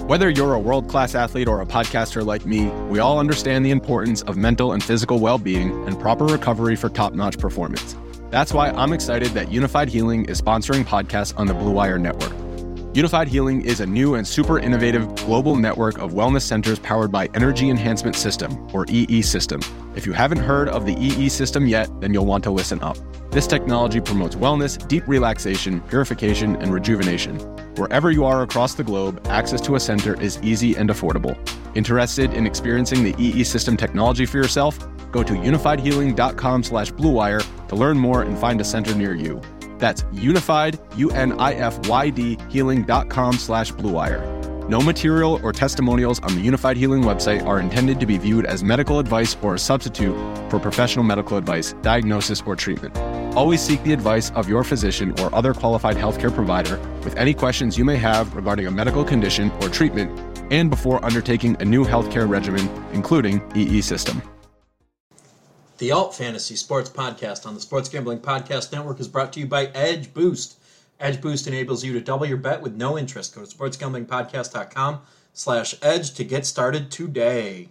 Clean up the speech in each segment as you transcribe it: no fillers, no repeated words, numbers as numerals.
Whether you're a world-class athlete or a podcaster like me, we all understand the importance of mental and physical well-being and proper recovery for top-notch performance. That's why I'm excited that Unified Healing is sponsoring podcasts on the Blue Wire Network. Unified Healing is a new and super innovative global network of wellness centers powered by Energy Enhancement System, or EE System. If you haven't heard of the EE System yet, then you'll want to listen up. This technology promotes wellness, deep relaxation, purification, and rejuvenation. Wherever you are across the globe, access to a center is easy and affordable. Interested in experiencing the EE System technology for yourself? Go to unifiedhealing.com/bluewire to learn more and find a center near you. That's unified, UNIFYD, healing.com/bluewire. No material or testimonials on the Unified Healing website are intended to be viewed as medical advice or a substitute for professional medical advice, diagnosis, or treatment. Always seek the advice of your physician or other qualified healthcare provider with any questions you may have regarding a medical condition or treatment and before undertaking a new healthcare regimen, including EE System. The Alt Fantasy Sports Podcast on the Sports Gambling Podcast Network is brought to you by Edge Boost. Edge Boost enables you to double your bet with no interest. Go to sportsgamblingpodcast.com/edge to get started today.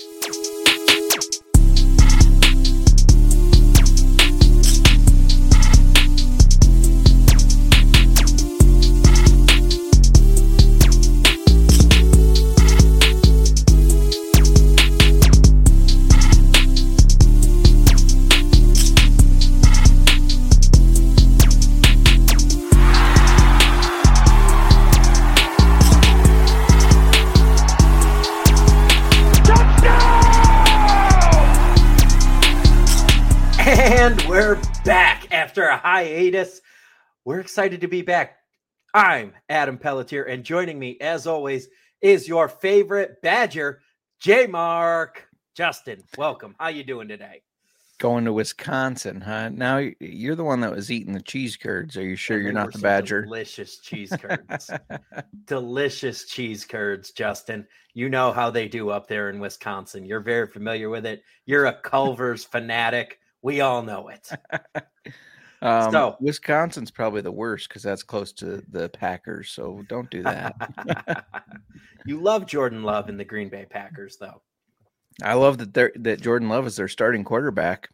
And we're back after a hiatus. We're excited to be back. I'm Adam Pelletier, and joining me, as always, is your favorite Badger, J-Mark. Justin, welcome. How you doing today? Going to Wisconsin, huh? Now you're the one that was eating the cheese curds. Are you sure you're not the Badger? Delicious cheese curds. Delicious cheese curds, Justin. You know how they do up there in Wisconsin. You're very familiar with it. You're a Culver's fanatic. We all know it. So Wisconsin's probably the worst because that's close to the Packers. So don't do that. You love Jordan Love and the Green Bay Packers, though. I love that Jordan Love is their starting quarterback.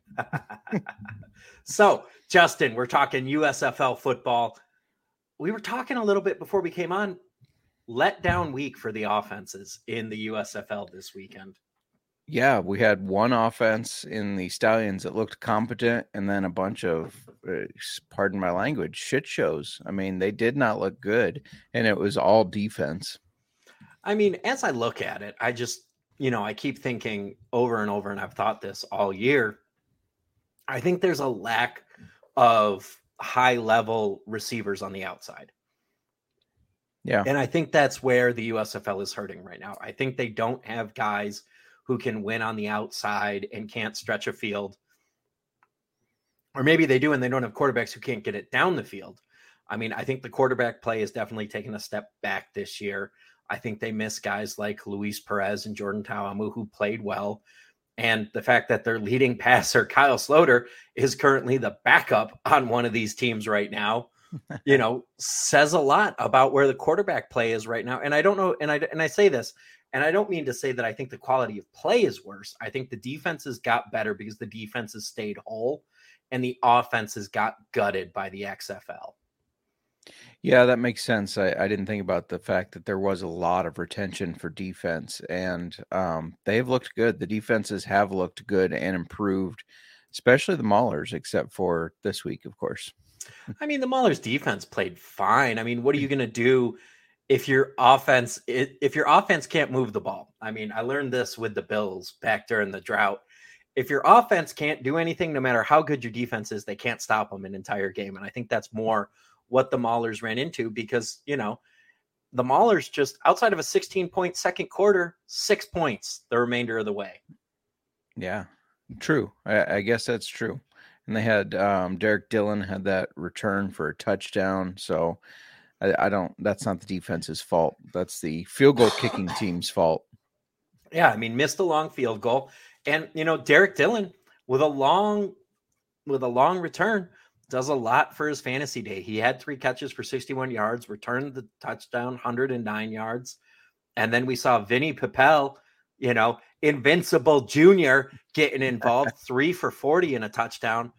So, Justin, we're talking USFL football. We were talking a little bit before we came on. Letdown week for the offenses in the USFL this weekend. Yeah, we had one offense in the Stallions that looked competent, and then a bunch of, pardon my language, shit shows. I mean, they did not look good, and it was all defense. I mean, as I look at it, I just, I keep thinking over and over, and I've thought this all year. I think there's a lack of high-level receivers on the outside. Yeah. And I think that's where the USFL is hurting right now. I think they don't have guys who can win on the outside and can't stretch a field. Or maybe they do and they don't have quarterbacks who can't get it down the field. I mean, I think the quarterback play has definitely taken a step back this year. I think they miss guys like Luis Perez and Jordan Ta'amu who played well. And the fact that their leading passer, Kyle Sloter, is currently the backup on one of these teams right now, says a lot about where the quarterback play is right now. And I don't know. And I say this, and I don't mean to say that I think the quality of play is worse. I think the defenses got better because the defenses stayed whole and the offenses got gutted by the XFL. Yeah, that makes sense. I didn't think about the fact that there was a lot of retention for defense, and they've looked good. The defenses have looked good and improved, especially the Maulers, except for this week, of course. I mean, the Maulers defense played fine. I mean, what are you going to do if your offense can't move the ball? I mean, I learned this with the Bills back during the drought. If your offense can't do anything, no matter how good your defense is, they can't stop them an entire game. And I think that's more what the Maulers ran into because, the Maulers just outside of a 16-point second quarter, 6 points the remainder of the way. Yeah, true. I guess that's true. And they had Derek Dillon had that return for a touchdown. So I don't, that's not the defense's fault. That's the field goal kicking team's fault. Yeah. I mean, missed a long field goal. And, Derek Dillon with a long return does a lot for his fantasy day. He had 3 catches for 61 yards, returned the touchdown, 109 yards. And then we saw Vinny Papel, Invincible Jr. getting involved, 3 for 40 in a touchdown.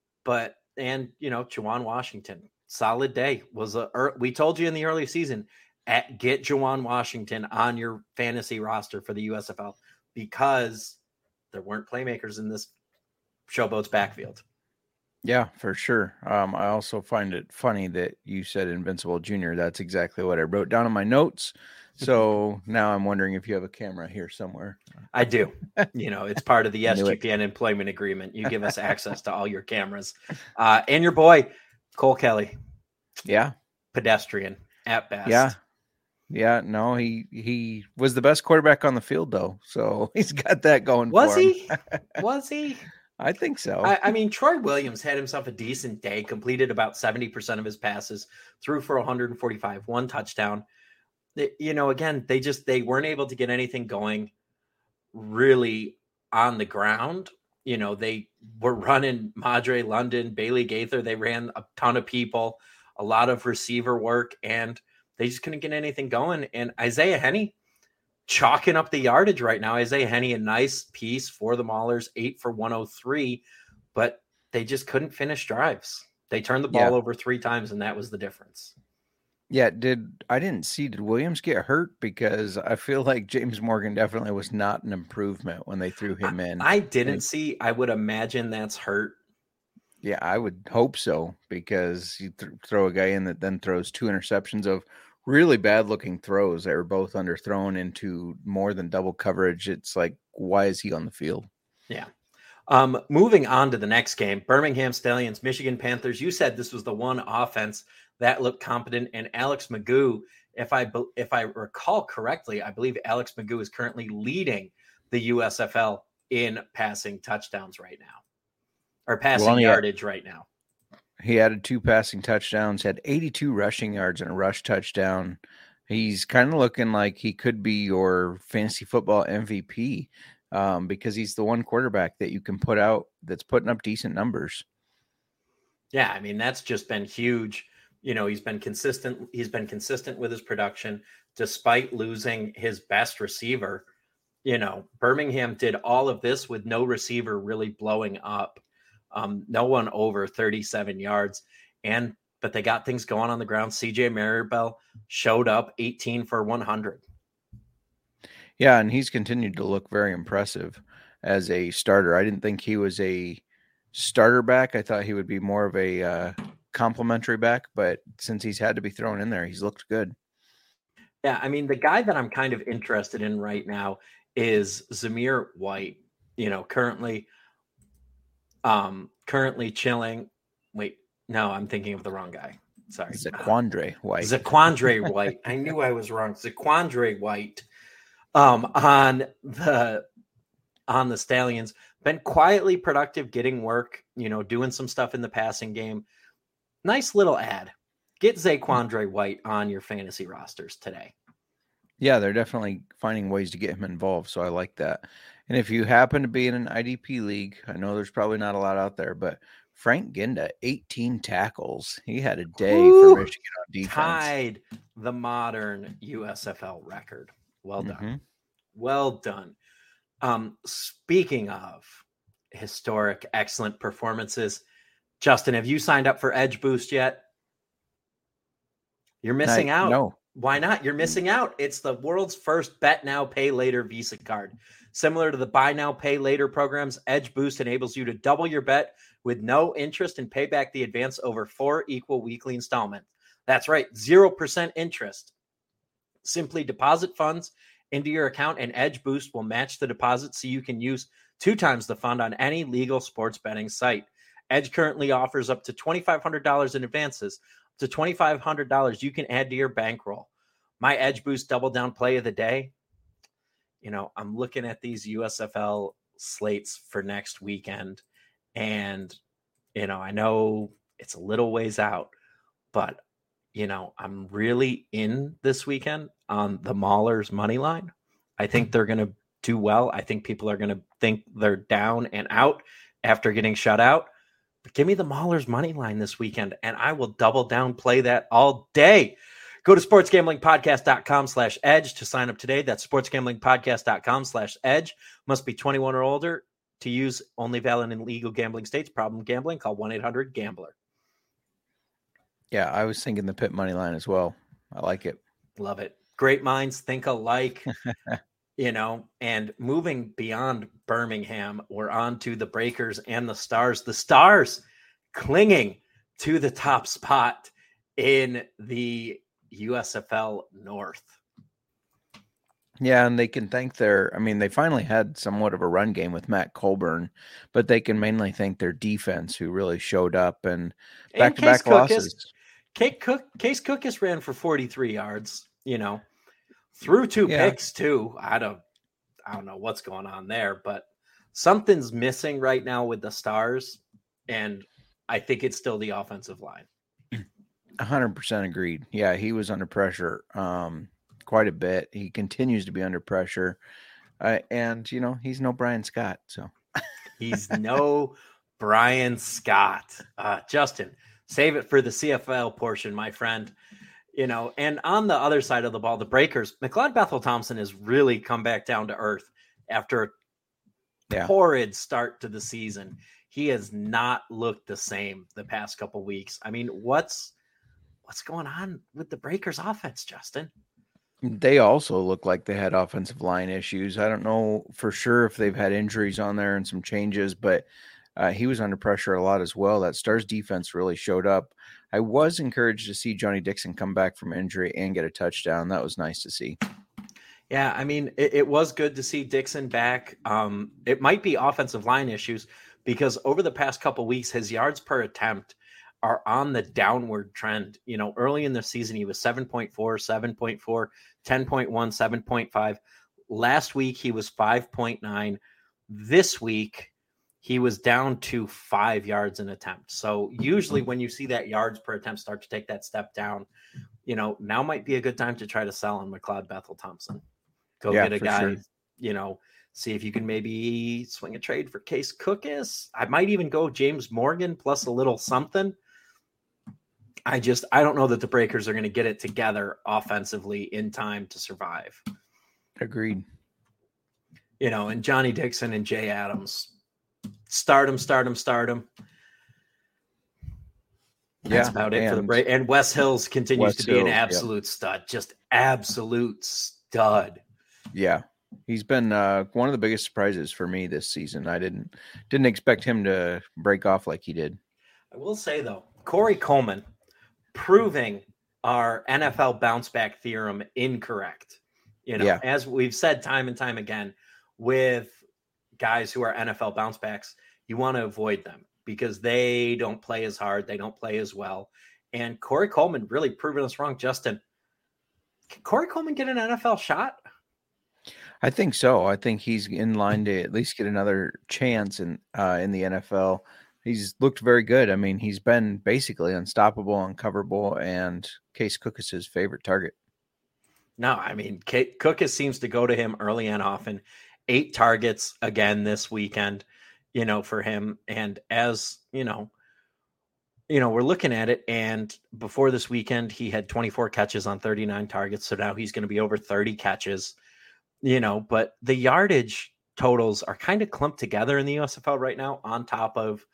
Juwan Washington, solid day. We told you in the early season, get Juwan Washington on your fantasy roster for the USFL because there weren't playmakers in this Showboat's backfield. Yeah, for sure. I also find it funny that you said Invincible Jr. That's exactly what I wrote down in my notes. So now I'm wondering if you have a camera here somewhere. I do. It's part of the SGPN employment agreement. You give us access to all your cameras. And your boy, Cole Kelly. Yeah. Pedestrian at best. Yeah. Yeah. No, he was the best quarterback on the field, though. So he's got that going for him. Was he? I think so. I mean, Troy Williams had himself a decent day, completed about 70% of his passes, threw for 145, 1 touchdown. Again, they weren't able to get anything going really on the ground. They were running Madre London, Bailey Gaither. They ran a ton of people, a lot of receiver work, and they just couldn't get anything going. And Isaiah Henney chalking up the yardage right now. Isaiah Henney, a nice piece for the Maulers, 8 for 103, but they just couldn't finish drives. They turned the ball over 3 times, and that was the difference. Yeah, did Williams get hurt? Because I feel like James Morgan definitely was not an improvement when they threw him in. I didn't see. I would imagine that's hurt. Yeah, I would hope so, because you throw a guy in that then throws 2 interceptions of really bad looking throws that were both underthrown into more than double coverage. It's like, why is he on the field? Yeah. Moving on to the next game, Birmingham Stallions, Michigan Panthers. You said this was the one offense that looked competent, and Alex McGough, if I recall correctly, I believe Alex McGough is currently leading the USFL in passing touchdowns right now, or passing yardage right now. He added 2 passing touchdowns, had 82 rushing yards and a rush touchdown. He's kind of looking like he could be your fantasy football MVP, because he's the one quarterback that you can put out that's putting up decent numbers. Yeah, I mean, that's just been huge. He's been consistent. He's been consistent with his production despite losing his best receiver. Birmingham did all of this with no receiver really blowing up. No one over 37 yards. But they got things going on the ground. CJ Maribel showed up, 18 for 100. Yeah, and he's continued to look very impressive as a starter. I didn't think he was a starter back. I thought he would be more of a complimentary back, but since he's had to be thrown in there, he's looked good. Yeah, I mean, the guy that I'm kind of interested in right now is Zamir White, currently chilling. Wait, no, I'm thinking of the wrong guy. Sorry. Zaquandre White. Zaquandre White. I knew I was wrong. Zaquandre White on the Stallions. Been quietly productive, getting work, doing some stuff in the passing game. Nice little ad. Get Zaquandre White on your fantasy rosters today. Yeah, they're definitely finding ways to get him involved, so I like that. And if you happen to be in an IDP league, I know there's probably not a lot out there, but Frank Ginda, 18 tackles. He had a day for Michigan on defense. Tied the modern USFL record. Well done. Mm-hmm. Well done. Speaking of historic, excellent performances, Justin, have you signed up for Edge Boost yet? You're missing out. No. Why not? You're missing out. It's the world's first bet now, pay later Visa card. Similar to the buy now, pay later programs, Edge Boost enables you to double your bet with no interest and pay back the advance over 4 equal weekly installments. That's right, 0% interest. Simply deposit funds into your account, and Edge Boost will match the deposit so you can use 2 times the fund on any legal sports betting site. Edge currently offers up to $2,500 in advances. Up to $2,500 you can add to your bankroll. My Edge Boost double down play of the day. I'm looking at these USFL slates for next weekend, and I know it's a little ways out, but I'm really in this weekend on the Maulers money line. I think they're going to do well. I think people are going to think they're down and out after getting shut out. But give me the Maulers money line this weekend, and I will double down play that all day. Go to sportsgamblingpodcast.com/edge to sign up today. That's sportsgamblingpodcast.com/edge. Must be 21 or older to use, only valid in legal gambling states. Problem gambling, call 1-800-GAMBLER. Yeah, I was thinking the Pitt money line as well. I like it. Love it. Great minds think alike. And moving beyond Birmingham, we're on to the Breakers and the Stars. The Stars clinging to the top spot in the USFL North. Yeah, and they can thank they finally had somewhat of a run game with Matt Colburn, but they can mainly thank their defense, who really showed up, and back-to-back losses. Case Cookus ran for 43 yards, threw 2 picks too. I don't know what's going on there, but something's missing right now with the Stars, and I think it's still the offensive line. 100% agreed. Yeah, he was under pressure quite a bit. He continues to be under pressure, and he's no Brian Scott. So he's no Brian Scott. Justin, save it for the CFL portion, my friend. And on the other side of the ball, the Breakers, McLeod Bethel Thompson has really come back down to earth after a horrid start to the season. He has not looked the same the past couple weeks. I mean, what's going on with the Breakers offense, Justin? They also look like they had offensive line issues. I don't know for sure if they've had injuries on there and some changes, but he was under pressure a lot as well. That Stars defense really showed up. I was encouraged to see Johnny Dixon come back from injury and get a touchdown. That was nice to see. Yeah, I mean, it was good to see Dixon back. It might be offensive line issues because over the past couple weeks, his yards per attempt are on the downward trend. Early in the season, he was 7.4, 7.4, 10.1, 7.5. Last week, he was 5.9. This week, he was down to 5 yards an attempt. So usually when you see that yards per attempt start to take that step down, now might be a good time to try to sell on McLeod Bethel Thompson. Go get a guy, sure. See if you can maybe swing a trade for Case Cookus. I might even go James Morgan plus a little something. I don't know that the Breakers are going to get it together offensively in time to survive. Agreed. And Johnny Dixon and Jay Adams, start him. That's about it for the break. And Wes Hills continues to be an absolute stud, just absolute stud. Yeah, he's been one of the biggest surprises for me this season. I didn't expect him to break off like he did. I will say though, Corey Coleman proving our NFL bounce back theorem incorrect. As we've said time and time again, with guys who are NFL bounce backs, you want to avoid them because they don't play as hard. They don't play as well. And Corey Coleman really proving us wrong. Justin, can Corey Coleman get an NFL shot? I think so. I think he's in line to at least get another chance in the NFL. He's looked very good. I mean, he's been basically unstoppable, uncoverable, and Case Cookus' favorite target. No, I mean, Cookus seems to go to him early and often. 8 targets again this weekend, for him. And as, we're looking at it, and before this weekend, he had 24 catches on 39 targets. So now he's going to be over 30 catches, but the yardage totals are kind of clumped together in the USFL right now on top of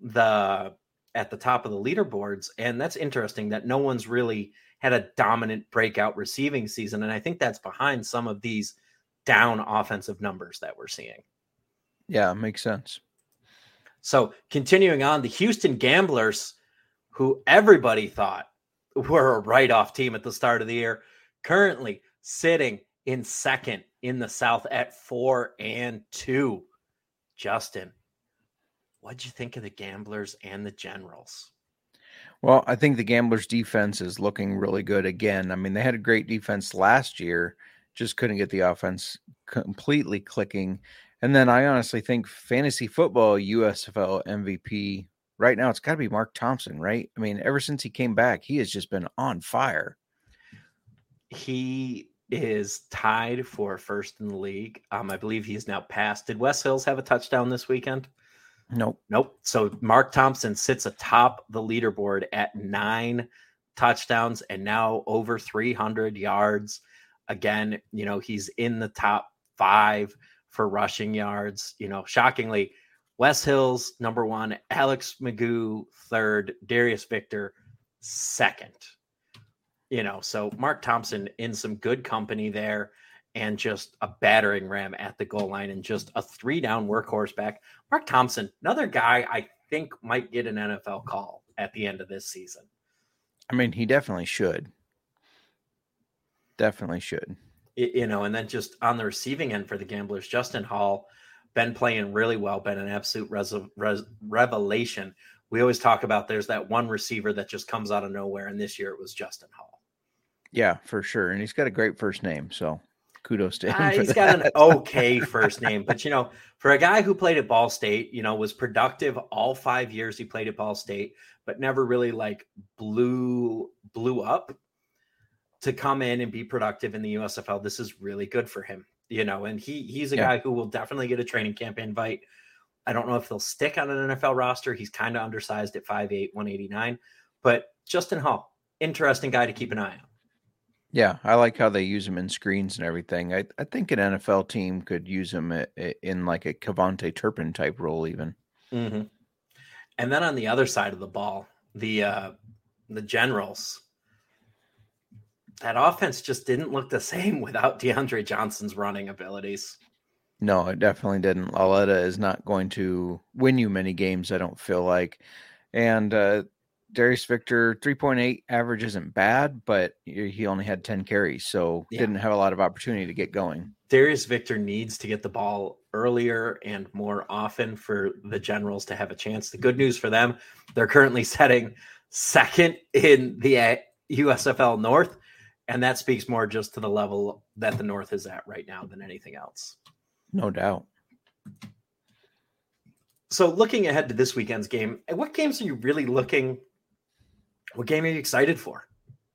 at the top of the leaderboards. And that's interesting that no one's really had a dominant breakout receiving season. And I think that's behind some of these down offensive numbers that we're seeing. Yeah, makes sense. So continuing on, the Houston Gamblers, who everybody thought were a write-off team at the start of the year, currently sitting in second in the South at 4-2. Justin, what'd you think of the Gamblers and the Generals? Well, I think the Gamblers defense is looking really good again. I mean, they had a great defense last year, just couldn't get the offense completely clicking. And then I honestly think fantasy football USFL MVP right now, it's got to be Mark Thompson, right? I mean, ever since he came back, he has just been on fire. He is tied for first in the league. I believe he's now passed. Did Wes Hills have a touchdown this weekend? Nope. So Mark Thompson sits atop the leaderboard at 9 touchdowns and now over 300 yards. Again, he's in the top 5 for rushing yards. Shockingly, Wes Hills, number 1, Alex Magoo, 3rd, Darius Victor, 2nd. So Mark Thompson in some good company there, and just a battering ram at the goal line, and just a 3-down workhorse back. Mark Thompson, another guy I think might get an NFL call at the end of this season. I mean, he definitely should. Definitely should. And then just on the receiving end for the Gamblers, Justin Hall, been playing really well, been an absolute revelation. We always talk about there's that one receiver that just comes out of nowhere, and this year it was Justin Hall. Yeah, for sure. And he's got a great first name, so kudos to him. He's got an okay first name, but for a guy who played at Ball State, was productive all 5 years he played at Ball State, but never really blew up, to come in and be productive in the USFL. This is really good for him, and he's a guy who will definitely get a training camp invite. I don't know if he'll stick on an NFL roster. He's kind of undersized at 5'8", 189, but Justin Hall, interesting guy to keep an eye on. Yeah, I like how they use him in screens and everything. I think an NFL team could use him in like a Kevontae Turpin type role even. Mm-hmm. And then on the other side of the ball, the Generals, that offense just didn't look the same without DeAndre Johnson's running abilities. No, it definitely didn't. Lauletta is not going to win you many games, I don't feel like. And Darius Victor, 3.8 average isn't bad, but he only had 10 carries, so didn't have a lot of opportunity to get going. Darius Victor needs to get the ball earlier and more often for the Generals to have a chance. The good news for them, they're currently setting 2nd in the USFL North, and that speaks more just to the level that the North is at right now than anything else. No doubt. So looking ahead to this weekend's game, what games are you really what game are you excited for?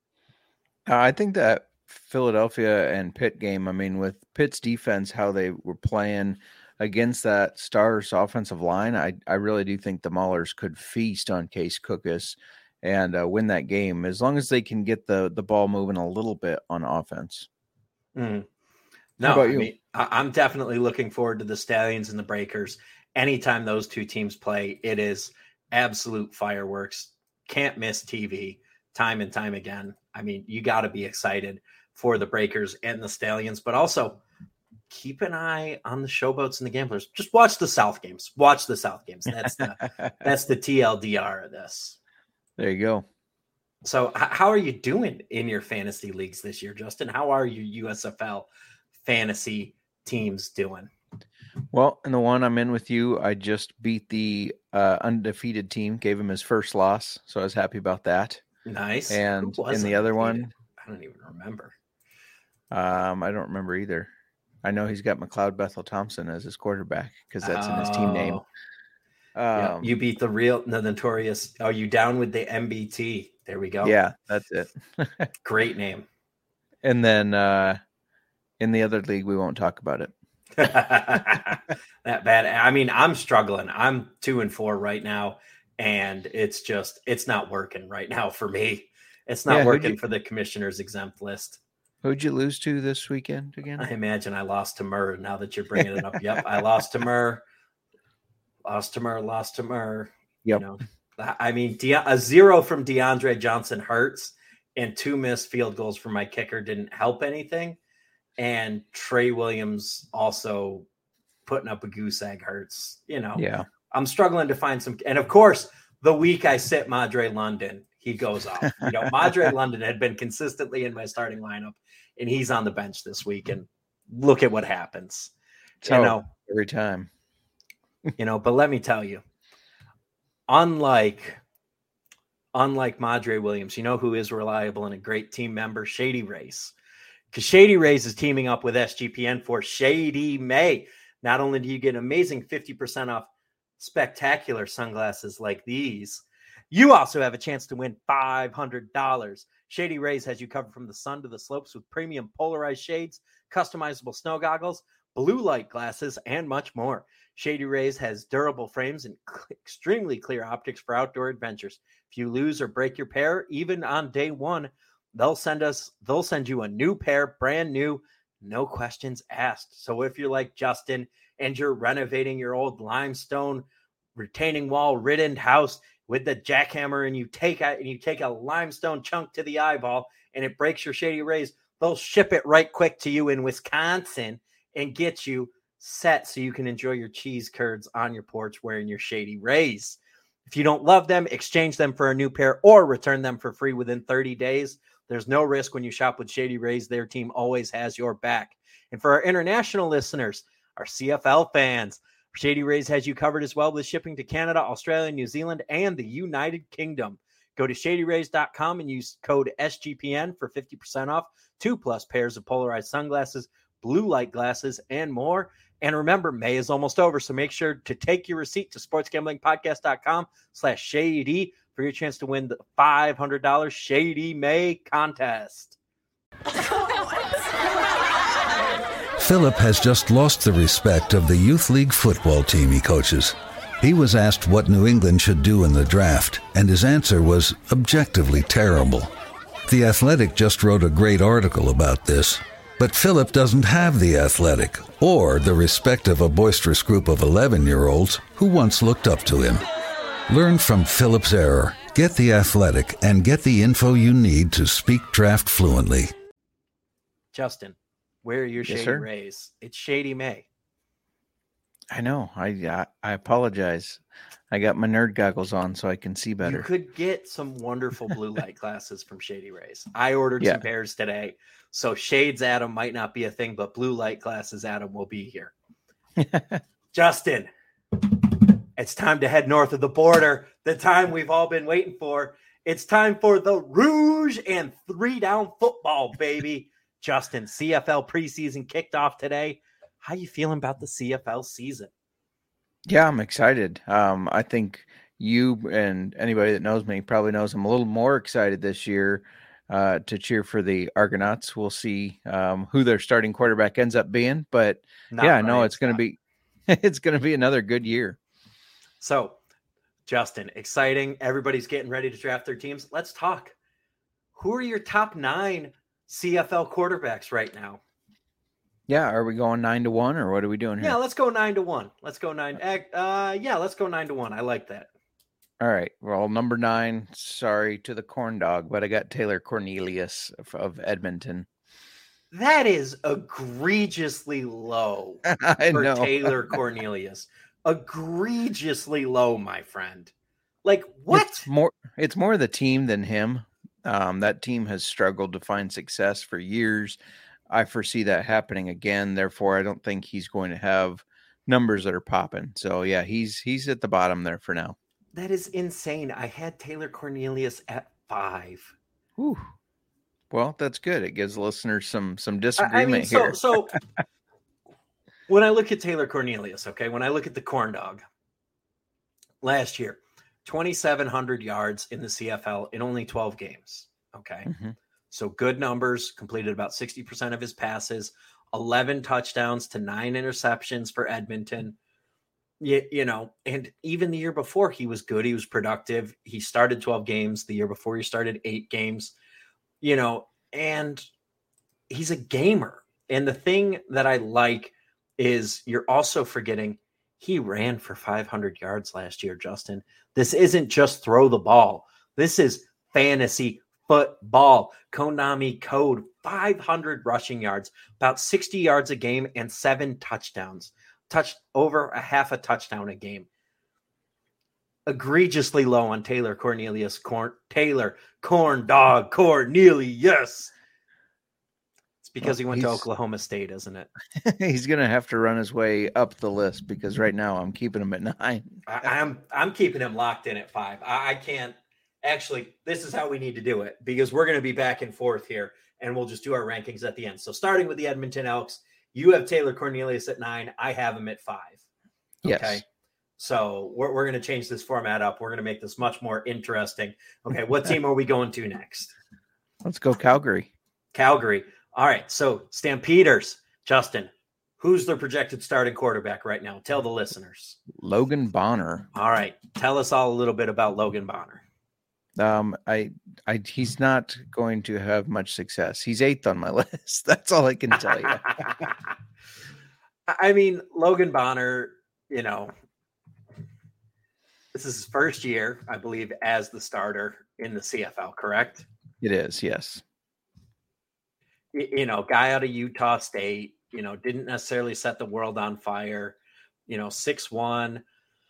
I think that Philadelphia and Pitt game, I mean, with Pitt's defense, how they were playing against that Stars offensive line, I really do think the Maulers could feast on Case Cookus and win that game, as long as they can get the ball moving a little bit on offense. Mm. No, how about you? I mean, I'm definitely looking forward to the Stallions and the Breakers. Anytime those two teams play, it is absolute fireworks. Can't miss TV time and time again. I mean, you got to be excited for the Breakers and the Stallions, but also keep an eye on the Showboats and the Gamblers. Just watch the South games. Watch the South games. That's the TLDR of this. There you go. So how are you doing in your fantasy leagues this year, Justin? How are your USFL fantasy teams doing? Well, in the one I'm in with you, I just beat the undefeated team, gave him his first loss, so I was happy about that. Nice. And in the other one, I don't even remember. I don't remember either. I know he's got McLeod Bethel Thompson as his quarterback because that's in his team name. You beat the notorious. Are you down with the MBT? There we go. Yeah, that's it. Great name. And then in the other league, we won't talk about it. That bad. I mean, I'm struggling. I'm 2-4 right now, and it's not working right now for me. It's not working for the commissioner's exempt list. Who'd you lose to this weekend again? I imagine I lost to Murr. Now that you're bringing it up, yep, I lost to Murr. Lost to Murr. Yep. I mean, a 0 from DeAndre Johnson hurts, and 2 missed field goals from my kicker didn't help anything. And Trey Williams also putting up a goose egg hurts. Yeah. I'm struggling to find some. And of course, the week I sit Madre London, he goes off. Madre London had been consistently in my starting lineup, and he's on the bench this week. And look at what happens. Every time. But let me tell you, unlike Madre Williams, who is reliable and a great team member? Shady Race. Because Shady Rays is teaming up with SGPN for Shady May. Not only do you get amazing 50% off spectacular sunglasses like these, you also have a chance to win $500. Shady Rays has you covered from the sun to the slopes with premium polarized shades, customizable snow goggles, blue light glasses, and much more. Shady Rays has durable frames and extremely clear optics for outdoor adventures. If you lose or break your pair, even on day one, they'll send you a new pair, brand new, no questions asked. So if you're like Justin and you're renovating your old limestone retaining wall ridden house with the jackhammer, and you take a limestone chunk to the eyeball and it breaks your Shady Rays, they'll ship it right quick to you in Wisconsin and get you set so you can enjoy your cheese curds on your porch wearing your Shady Rays. If you don't love them, exchange them for a new pair or return them for free within 30 days. There's no risk when you shop with Shady Rays. Their team always has your back. And for our international listeners, our CFL fans, Shady Rays has you covered as well with shipping to Canada, Australia, New Zealand, and the United Kingdom. Go to shadyrays.com and use code SGPN for 50% off 2+ pairs of polarized sunglasses, blue light glasses, and more. And remember, May is almost over, so make sure to take your receipt to sportsgamblingpodcast.com/shady for your chance to win the $500 Shady May contest. Philip has just lost the respect of the youth league football team he coaches. He was asked what New England should do in the draft, and his answer was objectively terrible. The Athletic just wrote a great article about this. But Philip doesn't have The Athletic or the respect of a boisterous group of 11-year-olds who once looked up to him. Learn from Philip's error. Get The Athletic and get the info you need to speak draft fluently. Justin, where are your Shady Rays? It's Shady May. I know. I apologize. I got my nerd goggles on so I can see better. You could get some wonderful blue light glasses from Shady Rays. I ordered some pairs today. So shades, Adam, might not be a thing, but blue light glasses, Adam, will be here. Justin, it's time to head north of the border. The time we've all been waiting for. It's time for the Rouge and 3-down football, baby. Justin, CFL preseason kicked off today. How you feeling about the CFL season? Yeah, I'm excited. I think you and anybody that knows me probably knows I'm a little more excited this year to cheer for the Argonauts. We'll see who their starting quarterback ends up being, but I know it's going to be another good year. So, Justin, exciting. Everybody's getting ready to draft their teams. Let's talk. Who are your top 9 CFL quarterbacks right now? Yeah, are we going 9-1 or what are we doing here? Yeah, let's go 9-1. Let's go 9. Let's go 9-1. I like that. All right. Well, number 9, sorry to the corn dog, but I got Taylor Cornelius of Edmonton. That is egregiously low for Taylor Cornelius. Egregiously low, my friend. Like, what? It's more the team than him. That team has struggled to find success for years. I foresee that happening again. Therefore, I don't think he's going to have numbers that are popping. So, yeah, he's at the bottom there for now. That is insane. I had Taylor Cornelius at 5. Whew. Well, that's good. It gives listeners some disagreement here. So when I look at Taylor Cornelius, okay, when I look at the corn dog, last year, 2,700 yards in the CFL in only 12 games, okay? Mm-hmm. So good numbers, completed about 60% of his passes, 11 touchdowns to 9 interceptions for Edmonton. You know, and even the year before, he was good. He was productive. He started 12 games. The year before, he started 8 games, you know, and he's a gamer. And the thing that I like is you're also forgetting he ran for 500 yards last year, Justin. This isn't just throw the ball. This is fantasy football. Konami code 500 rushing yards, about 60 yards a game, and 7 touchdowns. Touched over a half a touchdown a game. Egregiously low on Taylor Cornelius. Taylor Corn Dog Cornelius. It's because he went to Oklahoma State, isn't it? He's going to have to run his way up the list because right now I'm keeping him at 9. I'm keeping him locked in at 5. I can't. Actually, this is how we need to do it because we're going to be back and forth here, and we'll just do our rankings at the end. So starting with the Edmonton Elks, you have Taylor Cornelius at 9. I have him at 5. Okay. Yes. So we're going to change this format up. We're going to make this much more interesting. Okay. What team are we going to next? Let's go Calgary. Calgary. All right. So Stampeders, Justin, Who's their projected starting quarterback right now? Tell the listeners. Logan Bonner. All right. Tell us all a little bit about Logan Bonner. He's not going to have much success. He's 8th on my list. That's all I can tell you. I mean, Logan Bonner, you know, this is his first year, I believe, as the starter in the CFL, correct? It is, yes. You know, guy out of Utah State, you know, didn't necessarily set the world on fire, you know, 6'1".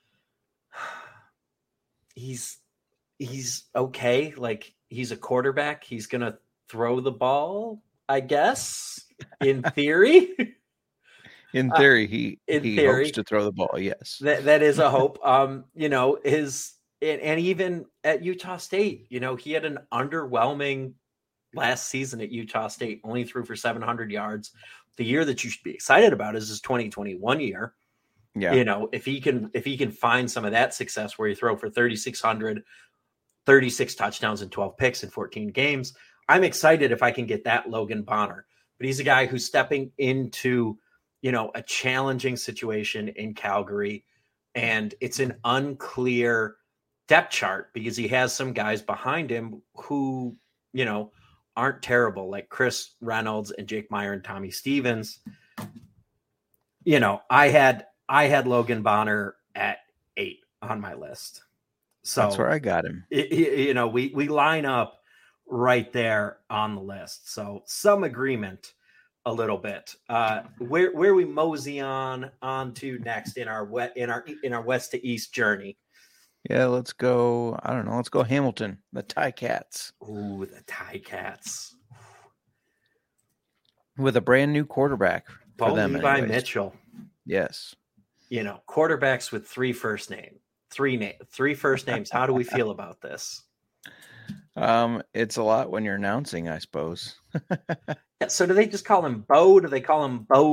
He's okay. Like, he's a quarterback. He's going to throw the ball, I guess, in theory. In theory, he hopes to throw the ball. Yes, that is a hope. You know, and even at Utah State, you know, he had an underwhelming last season at Utah State, only threw for 700 yards. The year that you should be excited about is his 2021 year. Yeah. You know, if he can find some of that success where he throw for 3,600, 36 touchdowns and 12 picks in 14 games, I'm excited if I can get that Logan Bonner. But he's a guy who's stepping into, you know, a challenging situation in Calgary, and it's an unclear depth chart because he has some guys behind him who, you know, aren't terrible, like Chris Reynolds and Jake Meyer and Tommy Stevens. You know, I had Logan Bonner at 8 on my list. So that's where I got him. You know, we line up right there on the list. So some agreement a little bit. Where we mosey on to next in our west to east journey. Yeah, let's go. I don't know. Let's go Hamilton, the Ticats. Ooh, the Ticats. With a brand new quarterback for Bo them. Levi Mitchell. Yes. You know, quarterbacks with three first names. How do we feel about this? It's a lot when you're announcing, I suppose. Yeah, so do they just call him Bo? Do they call him Bo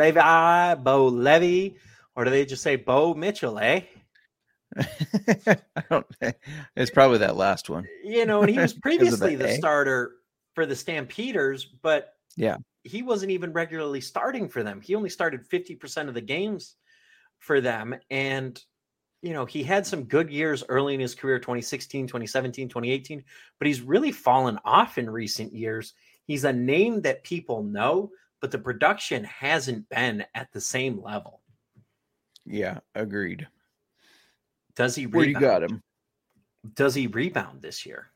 Levy? Or do they just say Bo Mitchell, eh? It's probably that last one. You know, and he was previously the starter for the Stampeders, but yeah, he wasn't even regularly starting for them. He only started 50% of the games for them. And, you know, he had some good years early in his career, 2016, 2017, 2018, but he's really fallen off in recent years. He's a name that people know, but the production hasn't been at the same level. Yeah, agreed. Does he rebound? Where you got him? Does he rebound this year?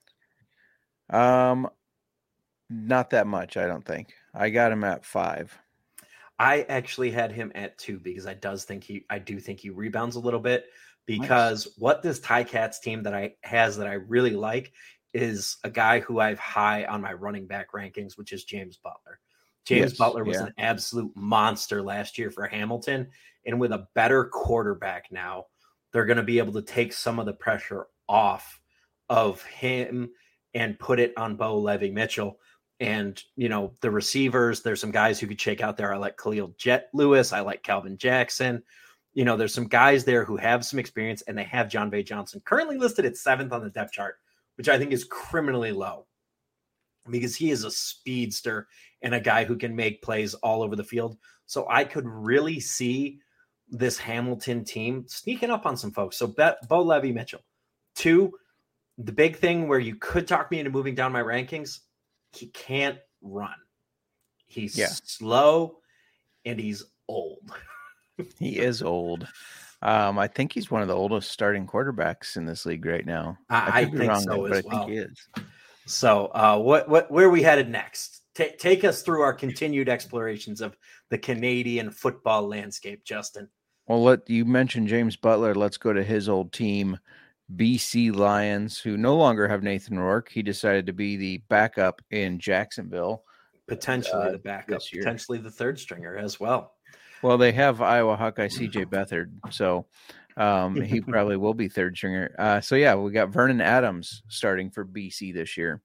Not that much, I don't think. I got him at 5. I actually had him at 2 because I do think he rebounds a little bit, because what this Ticats team that I really like is a guy who I've high on my running back rankings, which is James Butler. James Butler was an absolute monster last year for Hamilton, and with a better quarterback now, they're going to be able to take some of the pressure off of him and put it on Bo Levi Mitchell. And, you know, the receivers, there's some guys who could shake out there. I like Khalil Jet Lewis. I like Calvin Jackson. You know, there's some guys there who have some experience, and they have John Vay Johnson currently listed at 7th on the depth chart, which I think is criminally low because he is a speedster and a guy who can make plays all over the field. So I could really see this Hamilton team sneaking up on some folks. So Bo Levi Mitchell. 2, the big thing where you could talk me into moving down my rankings, he can't run. He's slow and he's old. He is old. I think he's one of the oldest starting quarterbacks in this league right now. I think so as well. I think he is. So where are we headed next? Take us through our continued explorations of the Canadian football landscape, Justin. Well, you mentioned James Butler. Let's go to his old team, BC Lions, who no longer have Nathan Rourke. He decided to be the backup in Jacksonville. Potentially the backup, potentially the third stringer as well. Well, they have Iowa Hawkeye CJ Beathard, so he probably will be third stringer. So, yeah, we got Vernon Adams starting for BC this year.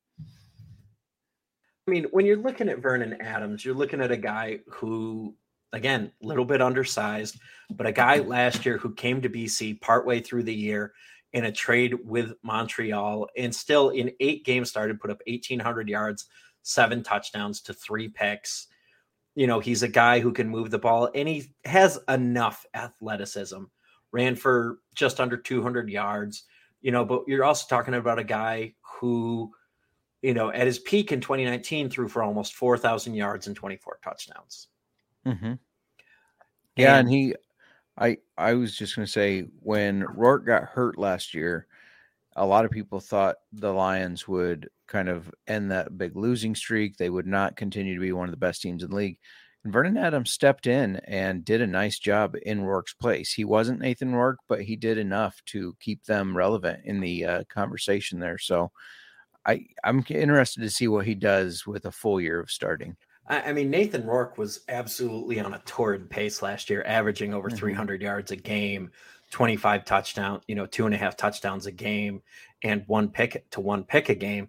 I mean, when you're looking at Vernon Adams, you're looking at a guy who, again, a little bit undersized, but a guy last year who came to BC partway through the year in a trade with Montreal, and still in 8 games started, put up 1,800 yards, 7 touchdowns to 3 picks. He's a guy who can move the ball, and he has enough athleticism. Ran for just under 200 yards, but you're also talking about a guy who, at his peak in 2019 threw for almost 4,000 yards and 24 touchdowns. Mm-hmm. Yeah. And I was just going to say, when Rourke got hurt last year, a lot of people thought the Lions would kind of end that big losing streak. They would not continue to be one of the best teams in the league. And Vernon Adams stepped in and did a nice job in Rourke's place. He wasn't Nathan Rourke, but he did enough to keep them relevant in the conversation there. So I'm interested to see what he does with a full year of starting. I mean, Nathan Rourke was absolutely on a torrid pace last year, averaging over 300 yards a game, 25 touchdowns, 2.5 touchdowns a game, and one pick a game,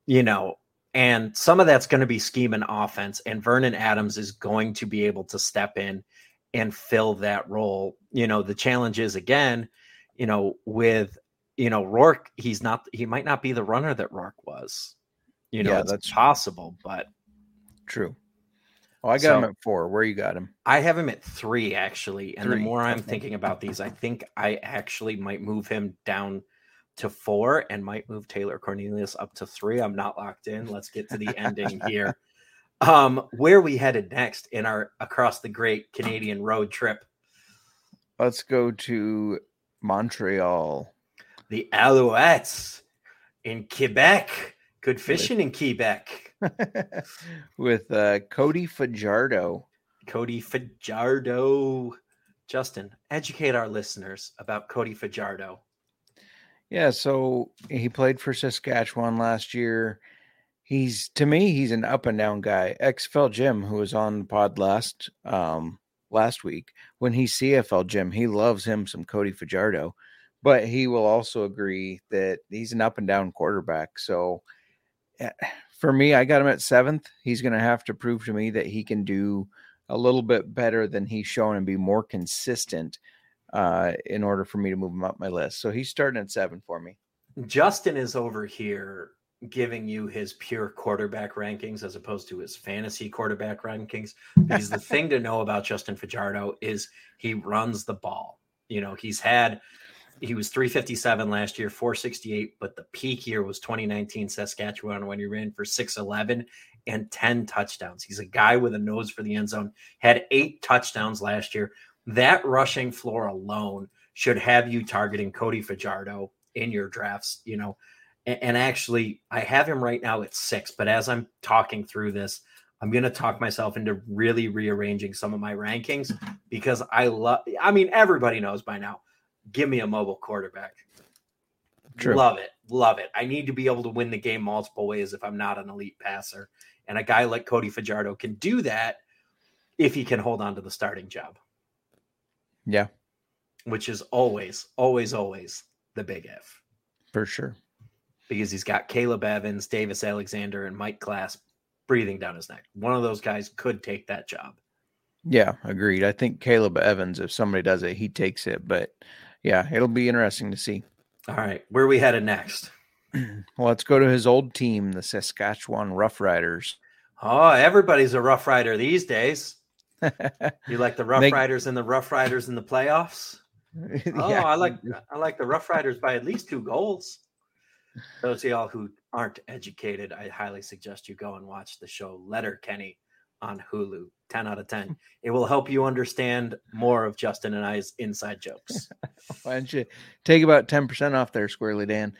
and some of that's going to be scheme and offense, and Vernon Adams is going to be able to step in and fill that role. The challenge is, again, with, Rourke, he might not be the runner that Rourke was, that's possible, but true. Oh, I got him at 4. Where you got him? I have him at 3, actually. And 3. The more I'm thinking about these, I think I actually might move him down to 4 and might move Taylor Cornelius up to 3. I'm not locked in. Let's get to the ending here. Where are we headed next in our across the great Canadian road trip? Let's go to Montreal. The Alouettes in Quebec. Good fishing in Quebec. With Cody Fajardo. Cody Fajardo. Justin, educate our listeners about Cody Fajardo. Yeah, so he played for Saskatchewan last year. To me, he's an up and down guy. XFL Jim, who was on the pod last week, when he's CFL Jim, he loves him some Cody Fajardo, but he will also agree that he's an up and down quarterback. So for me, I got him at 7th. He's going to have to prove to me that he can do a little bit better than he's shown and be more consistent in order for me to move him up my list. So he's starting at 7 for me. Justin is over here giving you his pure quarterback rankings as opposed to his fantasy quarterback rankings. Because the thing to know about Justin Fajardo is he runs the ball. He was 357 last year, 468, but the peak year was 2019 Saskatchewan when he ran for 611 and 10 touchdowns. He's a guy with a nose for the end zone, had 8 touchdowns last year. That rushing floor alone should have you targeting Cody Fajardo in your drafts, and actually I have him right now at 6, but as I'm talking through this, I'm going to talk myself into really rearranging some of my rankings because everybody knows by now, give me a mobile quarterback. True. Love it. I need to be able to win the game multiple ways if I'm not an elite passer. And a guy like Cody Fajardo can do that if he can hold on to the starting job. Yeah. Which is always, always, always the big if. For sure. Because he's got Caleb Evans, Davis Alexander, and Mike Glass breathing down his neck. One of those guys could take that job. Yeah, agreed. I think Caleb Evans, if somebody does it, he takes it. But yeah, it'll be interesting to see. All right. Where are we headed next? Well, let's go to his old team, the Saskatchewan Roughriders. Oh, everybody's a Rough Rider these days. You like the Rough Riders and the Rough Riders in the playoffs? Oh, yeah. I like the Rough Riders by at least 2 goals. Those of y'all who aren't educated, I highly suggest you go and watch the show Letterkenny on Hulu. 10 out of 10. It will help you understand more of Justin and I's inside jokes. Why don't you take about 10% off there, Squirrely Dan?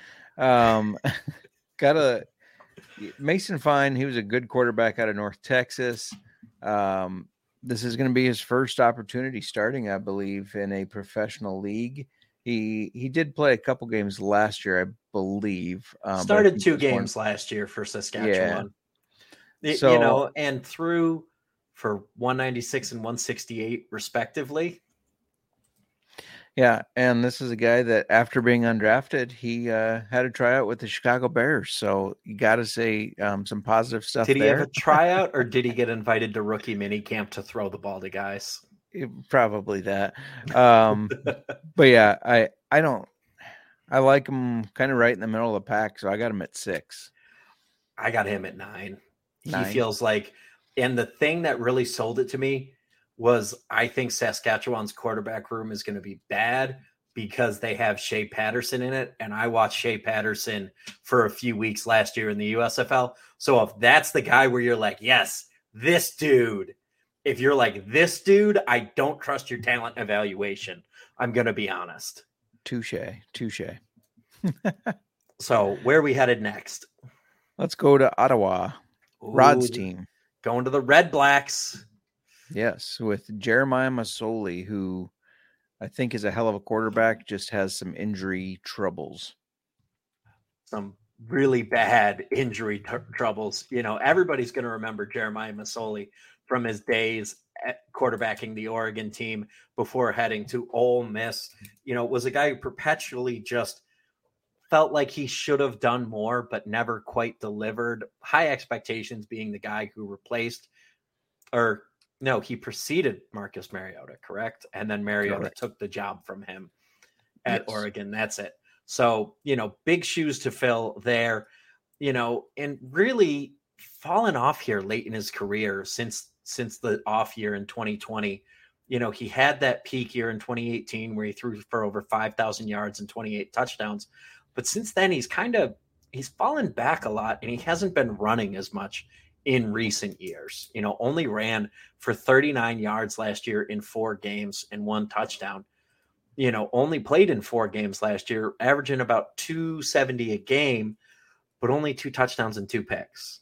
Mason Fine. He was a good quarterback out of North Texas. This is going to be his first opportunity starting, I believe, in a professional league. He did play a couple games last year, I believe. Started 2 games last year for Saskatchewan. Yeah. And threw for 196 and 168 respectively. Yeah, and this is a guy that after being undrafted, he had a tryout with the Chicago Bears. So you got to say some positive stuff. Did he have a tryout, or did he get invited to rookie mini camp to throw the ball to guys? Probably that. But yeah, I like him kind of right in the middle of the pack. So I got him at 6. I got him at 9. He feels like And the thing that really sold it to me was I think Saskatchewan's quarterback room is going to be bad because they have Shea Patterson in it. And I watched Shea Patterson for a few weeks last year in the USFL. So if that's the guy where you're like, yes, this dude, if you're like, this dude, I don't trust your talent evaluation. I'm going to be honest. Touche. So where are we headed next? Let's go to Ottawa. Rod's team. Going to the Red Blacks. Yes, with Jeremiah Masoli, who I think is a hell of a quarterback, just has some injury troubles. Some really bad injury troubles. You know, everybody's going to remember Jeremiah Masoli from his days at quarterbacking the Oregon team before heading to Ole Miss. You know, was a guy who perpetually just felt like he should have done more, but never quite delivered. High expectations, being the guy who he preceded Marcus Mariota, correct? And then Mariota took the job from him at Oregon. That's it. So, you know, big shoes to fill there, you know, and really fallen off here late in his career since the off year in 2020. You know, he had that peak year in 2018 where he threw for over 5,000 yards and 28 touchdowns. But since then, he's fallen back a lot, and he hasn't been running as much in recent years. You know, only ran for 39 yards last year in 4 games and 1 touchdown. You know, only played in 4 games last year, averaging about 270 a game, but only 2 touchdowns and 2 picks.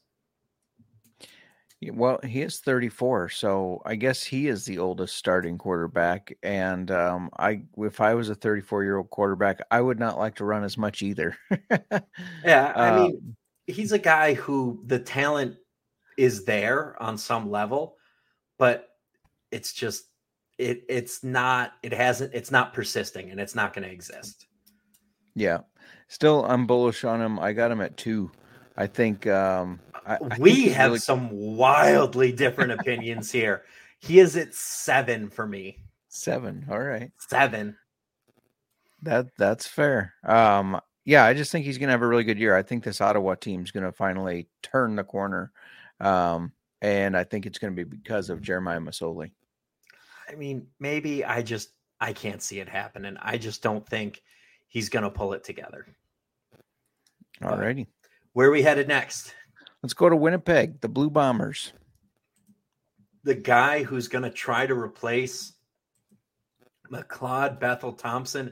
Well, he is 34, so I guess he is the oldest starting quarterback. And if I was a 34-year-old quarterback, I would not like to run as much either. Yeah, I mean, he's a guy who the talent is there on some level, but it's just it's not persisting, and it's not going to exist. Yeah, still, I'm bullish on him. I got him at 2. I think we have some wildly different opinions here. He is at 7 for me. 7. All right. 7. That's fair. Yeah, I just think he's going to have a really good year. I think this Ottawa team's going to finally turn the corner. And I think it's going to be because of Jeremiah Masoli. I mean, maybe I can't see it happening. I just don't think he's going to pull it together. All righty. Where are we headed next? Let's go to Winnipeg, the Blue Bombers. The guy who's going to try to replace McLeod Bethel-Thompson,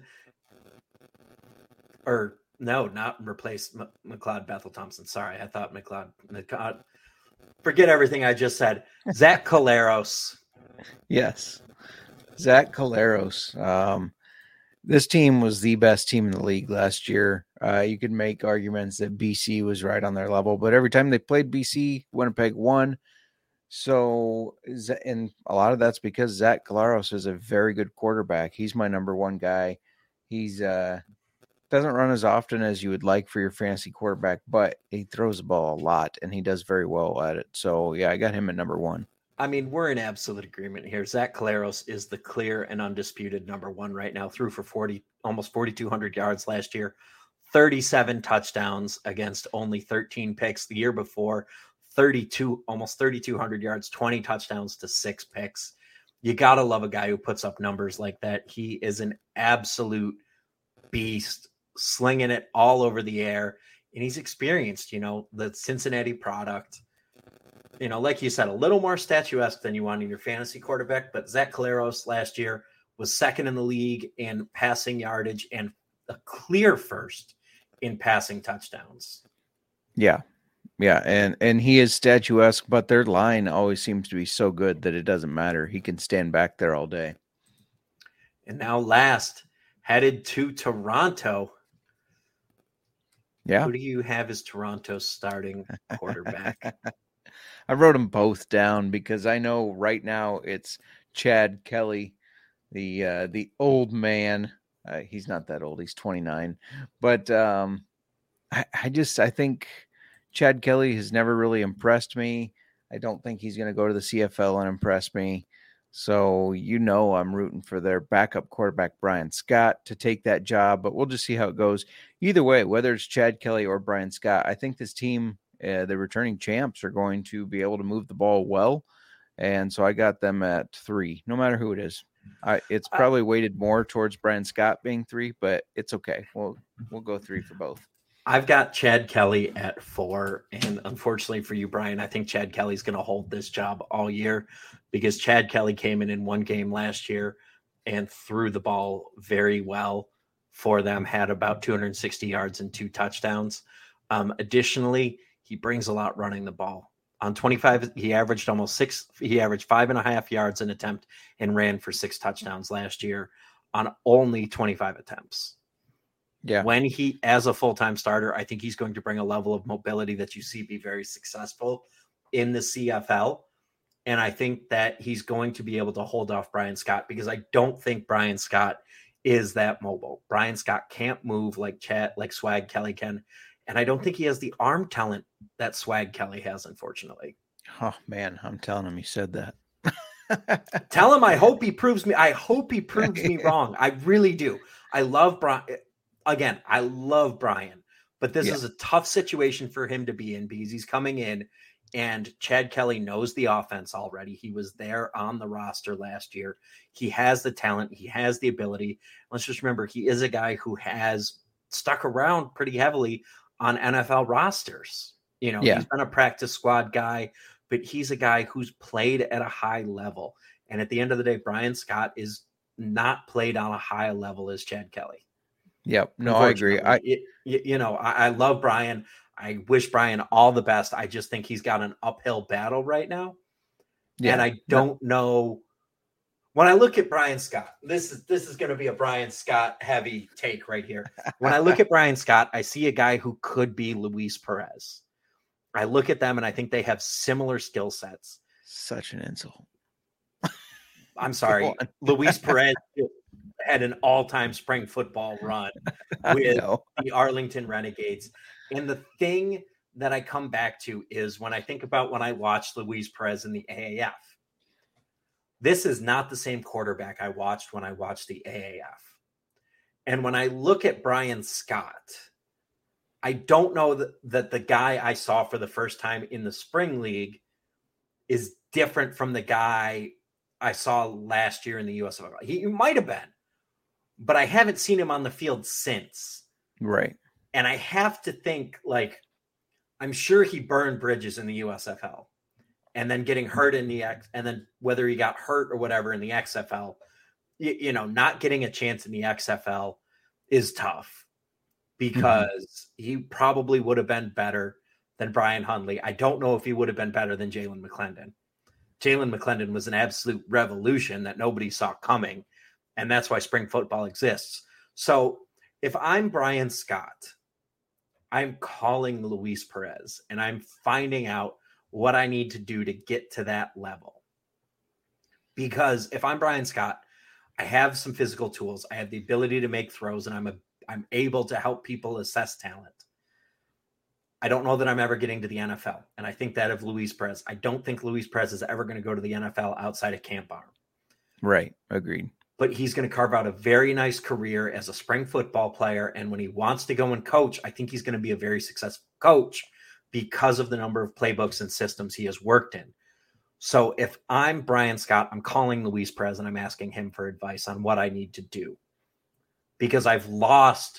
or no, not replace McLeod Bethel-Thompson. Sorry, I thought McLeod. Forget everything I just said. Zach Collaros. Yes, Zach Collaros. This team was the best team in the league last year. You could make arguments that BC was right on their level, but every time they played BC, Winnipeg won. So, and a lot of that's because Zach Collaros is a very good quarterback. He's my number 1 guy. He's doesn't run as often as you would like for your fantasy quarterback, but he throws the ball a lot, and he does very well at it. So, yeah, I got him at number 1. I mean, we're in absolute agreement here. Zach Collaros is the clear and undisputed number 1 right now. Threw for almost 4,200 yards last year, 37 touchdowns against only 13 picks the year before, almost 3,200 yards, 20 touchdowns to 6 picks. You got to love a guy who puts up numbers like that. He is an absolute beast, slinging it all over the air, and he's experienced, you know, the Cincinnati product. You know, like you said, a little more statuesque than you want in your fantasy quarterback, but Zach Collaros last year was 2nd in the league in passing yardage and a clear first in passing touchdowns. Yeah. Yeah. And he is statuesque, but their line always seems to be so good that it doesn't matter. He can stand back there all day. And now last, headed to Toronto. Yeah. Who do you have as Toronto's starting quarterback? I wrote them both down because I know right now it's Chad Kelly, the old man. He's not that old. He's 29. But I think Chad Kelly has never really impressed me. I don't think he's going to go to the CFL and impress me. So, you know, I'm rooting for their backup quarterback, Brian Scott, to take that job. But we'll just see how it goes. Either way, whether it's Chad Kelly or Brian Scott, I think this team The returning champs are going to be able to move the ball well. And so I got them at 3, no matter who it is. It's probably weighted more towards Brian Scott being 3, but it's okay. We'll go 3 for both. I've got Chad Kelly at 4. And unfortunately for you, Brian, I think Chad Kelly's going to hold this job all year because Chad Kelly came in one game last year and threw the ball very well for them, had about 260 yards and 2 touchdowns. Additionally, he brings a lot running the ball. On 25, he averaged almost 6. He averaged 5.5 yards an attempt and ran for 6 touchdowns last year on only 25 attempts. Yeah. When he, as a full-time starter, I think he's going to bring a level of mobility that you see be very successful in the CFL. And I think that he's going to be able to hold off Brian Scott because I don't think Brian Scott is that mobile. Brian Scott can't move like Swag Kelly can. And I don't think he has the arm talent that Swag Kelly has, unfortunately. Oh, man, I'm telling him he said that. Tell him I hope he proves me wrong. I really do. I love Brian. Again, I love Brian, but this is a tough situation for him to be in because he's coming in and Chad Kelly knows the offense already. He was there on the roster last year. He has the talent. He has the ability. Let's just remember, he is a guy who has stuck around pretty heavily on NFL rosters. He's been a practice squad guy, but he's a guy who's played at a high level. And at the end of the day, Brian Scott is not played on a high level as Chad Kelly. Yep. No, I agree. I love Brian. I wish Brian all the best. I just think he's got an uphill battle right now. Yeah. And I don't know. When I look at Brian Scott, this is going to be a Brian Scott heavy take right here. When I look at Brian Scott, I see a guy who could be Luis Perez. I look at them and I think they have similar skill sets. Such an insult. I'm sorry. Luis Perez had an all-time spring football run with the Arlington Renegades. And the thing that I come back to is when I think about when I watched Luis Perez in the AAF, this is not the same quarterback I watched when I watched the AAF. And when I look at Brian Scott, I don't know that the guy I saw for the first time in the spring league is different from the guy I saw last year in the USFL. He might have been, but I haven't seen him on the field since. Right. And I have to think, I'm sure he burned bridges in the USFL and then getting hurt in the X, and then whether he got hurt or whatever in the XFL, not getting a chance in the XFL is tough because he probably would have been better than Brian Hundley. I don't know if he would have been better than Jalen McClendon. Jalen McClendon was an absolute revolution that nobody saw coming. And that's why spring football exists. So if I'm Brian Scott, I'm calling Luis Perez and I'm finding out what I need to do to get to that level. Because if I'm Brian Scott, I have some physical tools. I have the ability to make throws and I'm able to help people assess talent. I don't know that I'm ever getting to the NFL. And I think that of Luis Perez. I don't think Luis Perez is ever going to go to the NFL outside of Camp Arm. Right. Agreed. But he's going to carve out a very nice career as a spring football player. And when he wants to go and coach, I think he's going to be a very successful coach because of the number of playbooks and systems he has worked in. So if I'm Brian Scott, I'm calling Luis Perez and I'm asking him for advice on what I need to do. Because I've lost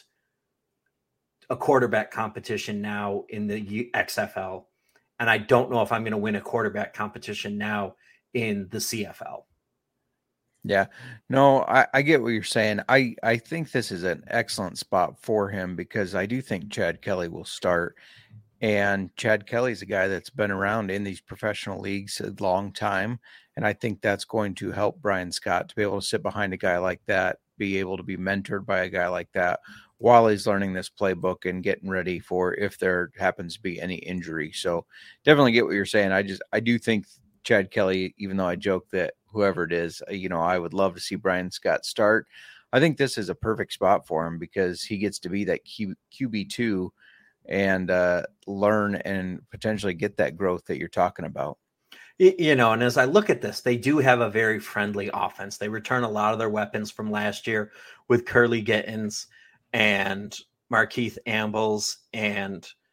a quarterback competition now in the XFL. And I don't know if I'm going to win a quarterback competition now in the CFL. Yeah, no, I get what you're saying. I think this is an excellent spot for him because I do think Chad Kelly will start. And Chad Kelly's a guy that's been around in these professional leagues a long time. And I think that's going to help Brian Scott to be able to sit behind a guy like that, be able to be mentored by a guy like that while he's learning this playbook and getting ready for if there happens to be any injury. So definitely get what you're saying. I do think Chad Kelly, even though I joke that whoever it is, I would love to see Brian Scott start. I think this is a perfect spot for him because he gets to be that QB2 and learn and potentially get that growth that you're talking about. And as I look at this, they do have a very friendly offense. They return a lot of their weapons from last year with Curly Gittins and Markeith Ambles and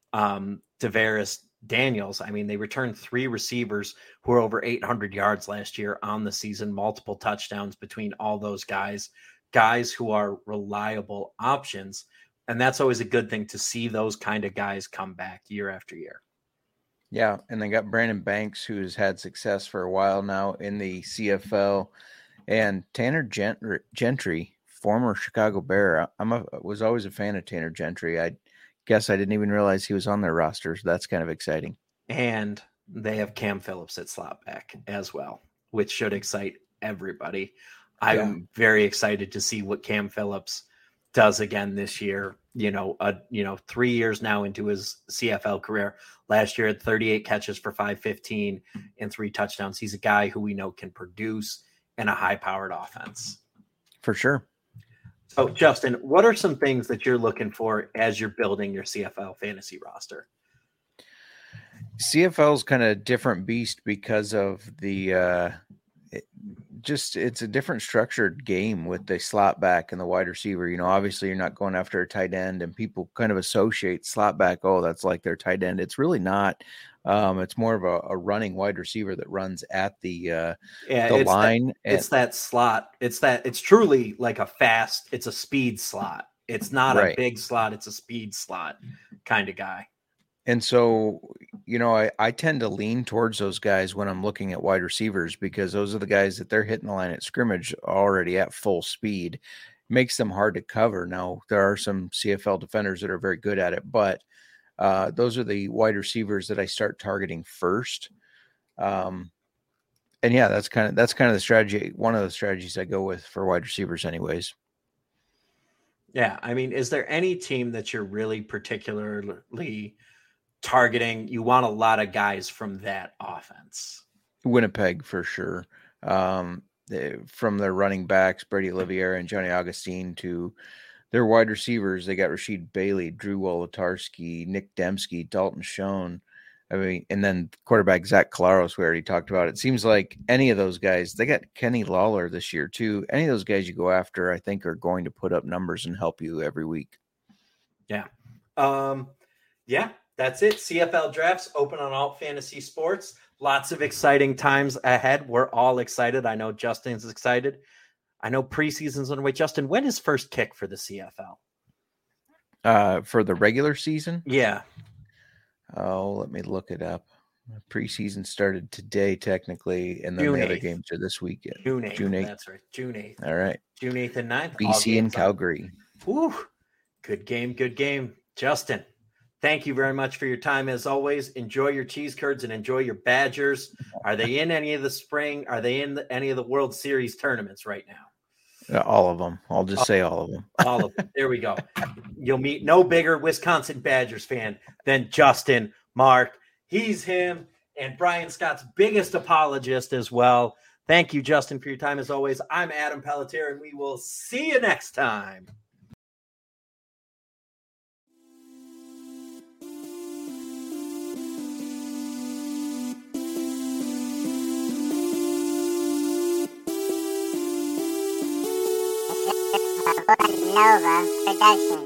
Tavares Daniels. I mean, they returned 3 receivers who were over 800 yards last year on the season, multiple touchdowns between all those guys who are reliable options. And that's always a good thing to see those kind of guys come back year after year. Yeah, and they got Brandon Banks, who's had success for a while now in the CFL, and Tanner Gentry, former Chicago Bear. Was always a fan of Tanner Gentry. I guess I didn't even realize he was on their roster, so that's kind of exciting. And they have Cam Phillips at slot back as well, which should excite everybody. I'm very excited to see what Cam Phillips does again this year. 3 years now into his CFL career. Last year had 38 catches for 515 and 3 touchdowns. He's a guy who we know can produce in a high-powered offense. For sure. So, Justin, what are some things that you're looking for as you're building your CFL fantasy roster? CFL is kind of a different beast because of the it's a different structured game with the slot back and the wide receiver. Obviously you're not going after a tight end, and people kind of associate slot back. Oh, that's like their tight end. It's really not. It's more of a running wide receiver that runs at the line. It's that slot. It's truly like it's a speed slot. It's not a big slot. It's a speed slot kind of guy. And so, I tend to lean towards those guys when I'm looking at wide receivers, because those are the guys that they're hitting the line at scrimmage already at full speed. It makes them hard to cover. Now, there are some CFL defenders that are very good at it, but those are the wide receivers that I start targeting first. And yeah, that's kind of the strategy. One of the strategies I go with for wide receivers anyways. Yeah. I mean, is there any team that you're really particularly targeting? You want a lot of guys from that offense. Winnipeg for sure. From their running backs, Brady Oliveira and Johnny Augustine, to their wide receivers, they got Rasheed Bailey, Drew Wolotarski, Nick Dembski, Dalton Schoen. I mean, and then quarterback Zach Collaros, we already talked about. It seems like any of those guys, they got Kenny Lawler this year too. Any of those guys you go after, I think, are going to put up numbers and help you every week. Yeah. That's it. CFL drafts open on Alt Fantasy Sports. Lots of exciting times ahead. We're all excited. I know Justin's excited. I know preseason's on the way. Justin, when is first kick for the CFL? For the regular season? Yeah. Oh, let me look it up. Preseason started today, technically, and then June the other 8th. Games are this weekend. June 8th. That's right. June 8th. All right. June 8th and 9th. BC and Calgary. Woo. Good game. Justin, thank you very much for your time. As always, enjoy your cheese curds and enjoy your Badgers. Are they in any of the spring? Are they in any of the World Series tournaments right now? All of them. I'll just say all of them. All of them. There we go. You'll meet no bigger Wisconsin Badgers fan than Justin Mark. He's him and Brian Scott's biggest apologist as well. Thank you, Justin, for your time. As always, I'm Adam Pelletier, and we will see you next time. Nova Production.